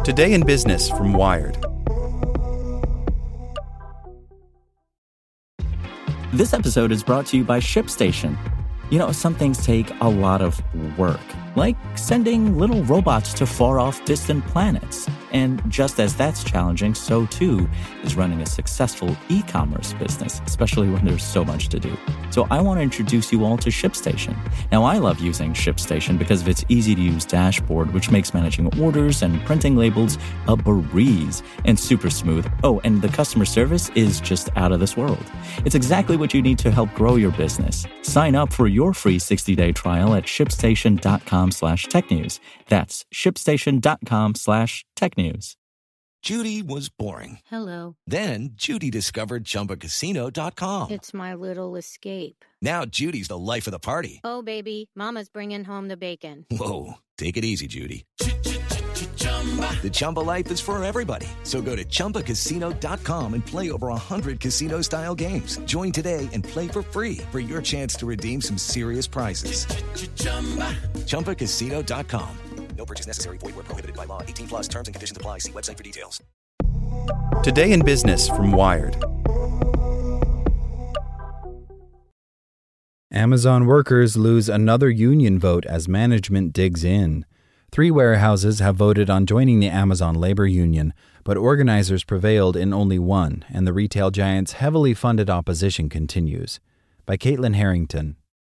Today in Business from Wired. This episode is brought to you by ShipStation. You know, some things take a lot of work, like sending little robots to far-off distant planets. And just as that's challenging, so too is running a successful e-commerce business, especially when there's so much to do. So I want to introduce you all to ShipStation. Now, I love using ShipStation because of its easy-to-use dashboard, which makes managing orders and printing labels a breeze and super smooth. Oh, and the customer service is just out of this world. It's exactly what you need to help grow your business. Sign up for your free 60-day trial at shipstation.com/technews. That's shipstation.com/technews. Judy was boring. Hello. Then Judy discovered ChumbaCasino.com. It's my little escape. Now Judy's the life of the party. Oh, baby, mama's bringing home the bacon. Whoa, take it easy, Judy. The Chumba life is for everybody. So go to ChumbaCasino.com and play over 100 casino-style games. Join today and play for free for your chance to redeem some serious prizes. ChumbaCasino.com. No purchase necessary. Void where prohibited by law. 18 plus terms and conditions apply. See website for details. Today in Business from Wired. Amazon workers lose another union vote as management digs in. 3 warehouses have voted on joining the Amazon labor union, but organizers prevailed in only one, and the retail giant's heavily funded opposition continues. By Caitlin Harrington.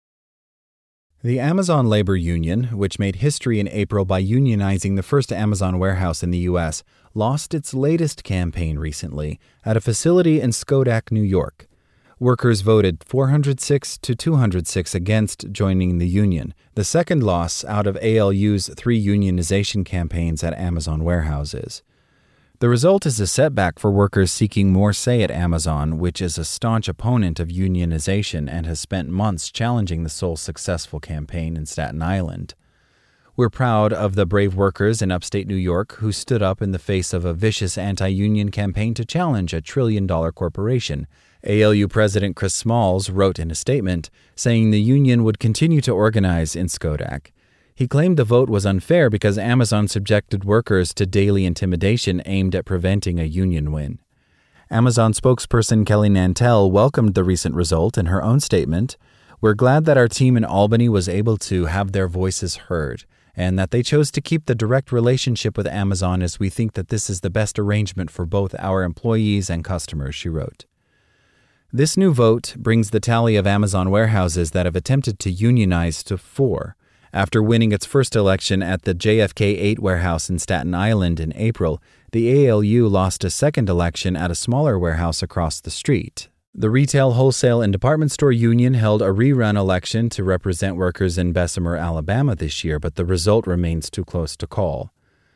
The Amazon Labor Union, which made history in April by unionizing the first Amazon warehouse in the U.S., lost its latest campaign recently at a facility in Schodack, New York. Workers voted 406 to 206 against joining the union, the second loss out of ALU's 3 unionization campaigns at Amazon warehouses. The result is a setback for workers seeking more say at Amazon, which is a staunch opponent of unionization and has spent months challenging the sole successful campaign in Staten Island. We're proud of the brave workers in upstate New York who stood up in the face of a vicious anti-union campaign to challenge a trillion-dollar corporation. ALU President Chris Smalls wrote in a statement, saying the union would continue to organize in Schodack. He claimed the vote was unfair because Amazon subjected workers to daily intimidation aimed at preventing a union win. Amazon spokesperson Kelly Nantel welcomed the recent result in her own statement. "We're glad that our team in Albany was able to have their voices heard, and that they chose to keep the direct relationship with Amazon as we think that this is the best arrangement for both our employees and customers," she wrote. This new vote brings the tally of Amazon warehouses that have attempted to unionize to 4. After winning its first election at the JFK 8 warehouse in Staten Island in April, the ALU lost a second election at a smaller warehouse across the street. The Retail, Wholesale, and Department Store Union held a rerun election to represent workers in Bessemer, Alabama this year, but the result remains too close to call.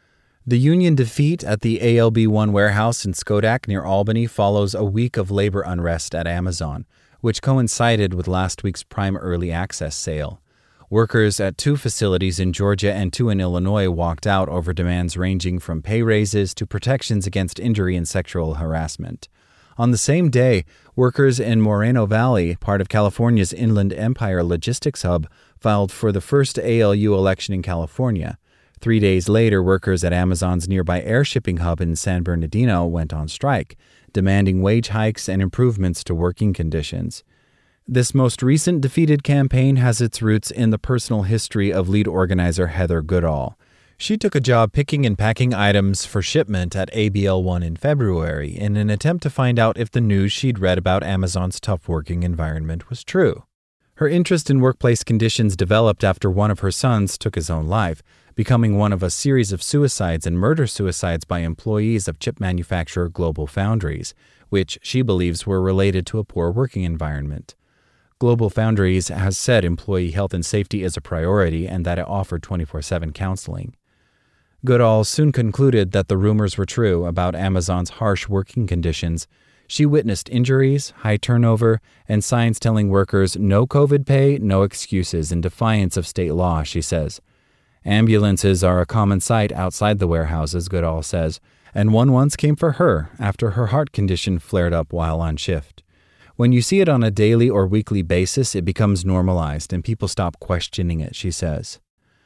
The union defeat at the ALB1 warehouse in Schodack near Albany follows a week of labor unrest at Amazon, which coincided with last week's Prime Early Access sale. Workers at 2 facilities in Georgia and 2 in Illinois walked out over demands ranging from pay raises to protections against injury and sexual harassment. On the same day, workers in Moreno Valley, part of California's Inland Empire logistics hub, filed for the first ALU election in California. 3 days later, workers at Amazon's nearby air shipping hub in San Bernardino went on strike, demanding wage hikes and improvements to working conditions. This most recent defeated campaign has its roots in the personal history of lead organizer Heather Goodall. She took a job picking and packing items for shipment at ABL1 in February in an attempt to find out if the news she'd read about Amazon's tough working environment was true. Her interest in workplace conditions developed after one of her sons took his own life, becoming one of a series of suicides and murder-suicides by employees of chip manufacturer GlobalFoundries, which she believes were related to a poor working environment. GlobalFoundries has said employee health and safety is a priority and that it offered 24/7 counseling. Goodall soon concluded that the rumors were true about Amazon's harsh working conditions. She witnessed injuries, high turnover, and signs telling workers no COVID pay, no excuses in defiance of state law, she says. Ambulances are a common sight outside the warehouses, Goodall says, and one once came for her after her heart condition flared up while on shift. When you see it on a daily or weekly basis, it becomes normalized and people stop questioning it, she says.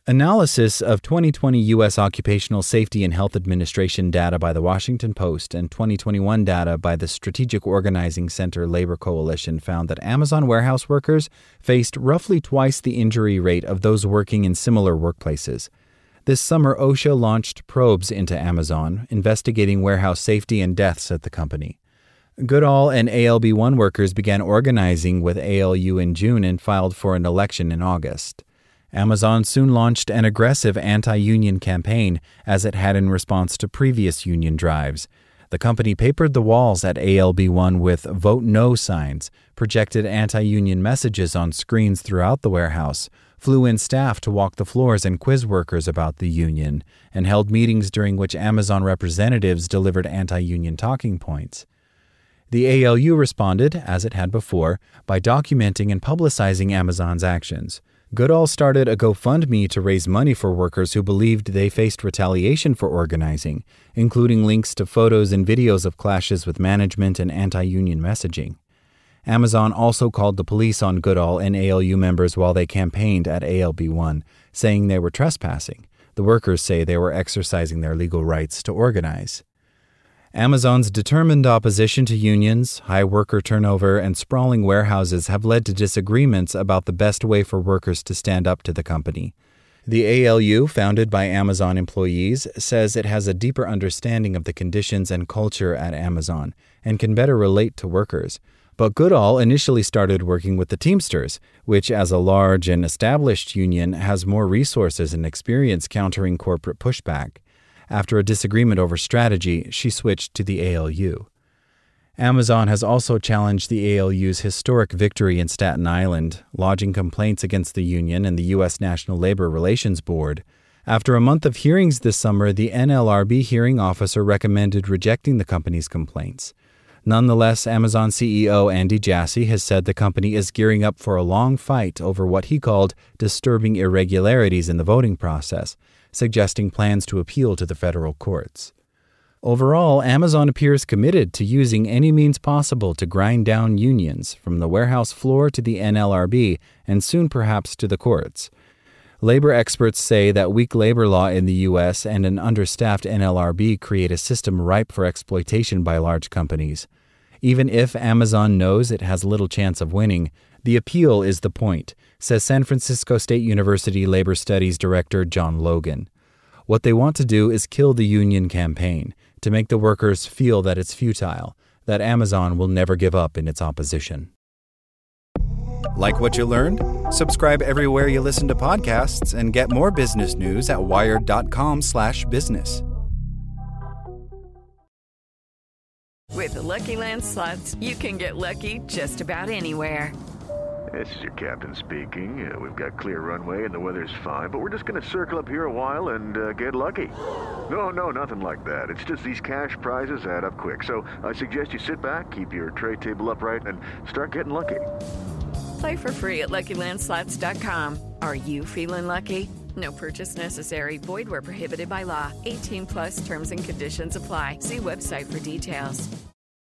Analysis of 2020 U.S. Occupational Safety and Health Administration data by the Washington Post and 2021 data by the Strategic Organizing Center Labor Coalition found that Amazon warehouse workers faced roughly twice the injury rate of those working in similar workplaces. This summer, OSHA launched probes into Amazon, investigating warehouse safety and deaths at the company. Goodall and ALB1 workers began organizing with ALU in June and filed for an election in August. Amazon soon launched an aggressive anti-union campaign, as it had in response to previous union drives. The company papered the walls at ALB1 with Vote No signs, projected anti-union messages on screens throughout the warehouse, flew in staff to walk the floors and quiz workers about the union, and held meetings during which Amazon representatives delivered anti-union talking points. The ALU responded, as it had before, by documenting and publicizing Amazon's actions. Goodall started a GoFundMe to raise money for workers who believed they faced retaliation for organizing, including links to photos and videos of clashes with management and anti-union messaging. Amazon also called the police on Goodall and ALU members while they campaigned at ALB1, saying they were trespassing. The workers say they were exercising their legal rights to organize. Amazon's determined opposition to unions, high worker turnover, and sprawling warehouses have led to disagreements about the best way for workers to stand up to the company. The ALU, founded by Amazon employees, says it has a deeper understanding of the conditions and culture at Amazon and can better relate to workers. But Goodall initially started working with the Teamsters, which, as a large and established union, has more resources and experience countering corporate pushback. After a disagreement over strategy, she switched to the ALU. Amazon has also challenged the ALU's historic victory in Staten Island, lodging complaints against the union and the U.S. National Labor Relations Board. After a month of hearings this summer, the NLRB hearing officer recommended rejecting the company's complaints. Nonetheless, Amazon CEO Andy Jassy has said the company is gearing up for a long fight over what he called disturbing irregularities in the voting process, suggesting plans to appeal to the federal courts. Overall, Amazon appears committed to using any means possible to grind down unions, from the warehouse floor to the NLRB, and soon perhaps to the courts. Labor experts say that weak labor law in the U.S. and an understaffed NLRB create a system ripe for exploitation by large companies. Even if Amazon knows it has little chance of winning, the appeal is the point, says San Francisco State University Labor Studies Director John Logan. What they want to do is kill the union campaign, to make the workers feel that it's futile, that Amazon will never give up in its opposition. Like what you learned? Subscribe everywhere you listen to podcasts and get more business news at wired.com/business. With the Lucky Land Slots, you can get lucky just about anywhere. This is your captain speaking. We've got clear runway and the weather's fine, but we're just going to circle up here a while and get lucky. No, nothing like that. It's just these cash prizes add up quick. So I suggest you sit back, keep your tray table upright, and start getting lucky. Play for free at LuckyLandSlots.com. Are you feeling lucky? No purchase necessary. Void where prohibited by law. 18+ terms and conditions apply. See website for details.